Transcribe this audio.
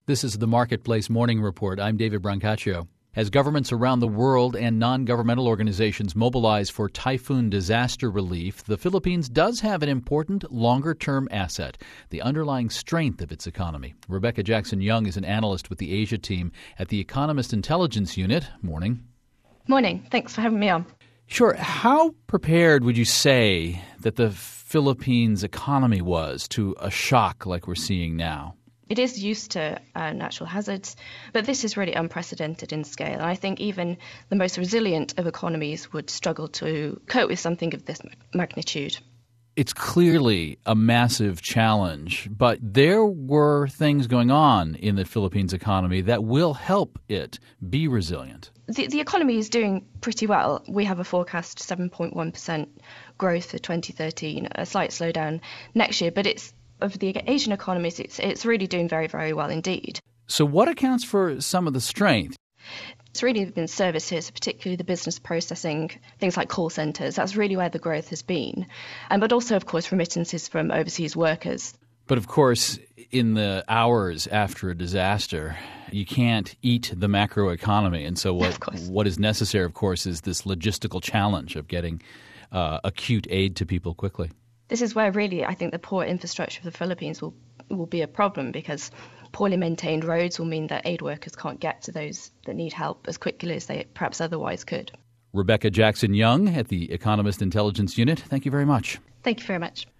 This is the Marketplace Morning Report. I'm David Brancaccio. As governments around the world and non-governmental organizations mobilize for typhoon disaster relief, the Philippines does have an important longer-term asset, the underlying strength of its economy. Rebecca Jackson-Young is an analyst with the Asia team at the Economist Intelligence Unit. Morning. Morning. Thanks for having me on. Sure. How prepared would you say that the Philippines economy was to a shock like we're seeing now? It is used to natural hazards, but this is really unprecedented in scale. And I think even the most resilient of economies would struggle to cope with something of this magnitude. It's clearly a massive challenge, but there were things going on in the Philippines economy that will help it be resilient. The economy is doing pretty well. We have a forecast 7.1% growth for 2013, a slight slowdown next year, but of the Asian economies, it's really doing very, very well indeed. So what accounts for some of the strength? It's really been services, particularly the business processing, things like call centres. That's really where the growth has been. But also, of course, remittances from overseas workers. But of course, in the hours after a disaster, you can't eat the macroeconomy. And so what is necessary, of course, is this logistical challenge of getting acute aid to people quickly. This is where really I think the poor infrastructure of the Philippines will be a problem, because poorly maintained roads will mean that aid workers can't get to those that need help as quickly as they perhaps otherwise could. Rebecca Jackson-Young at the Economist Intelligence Unit, thank you very much. Thank you very much.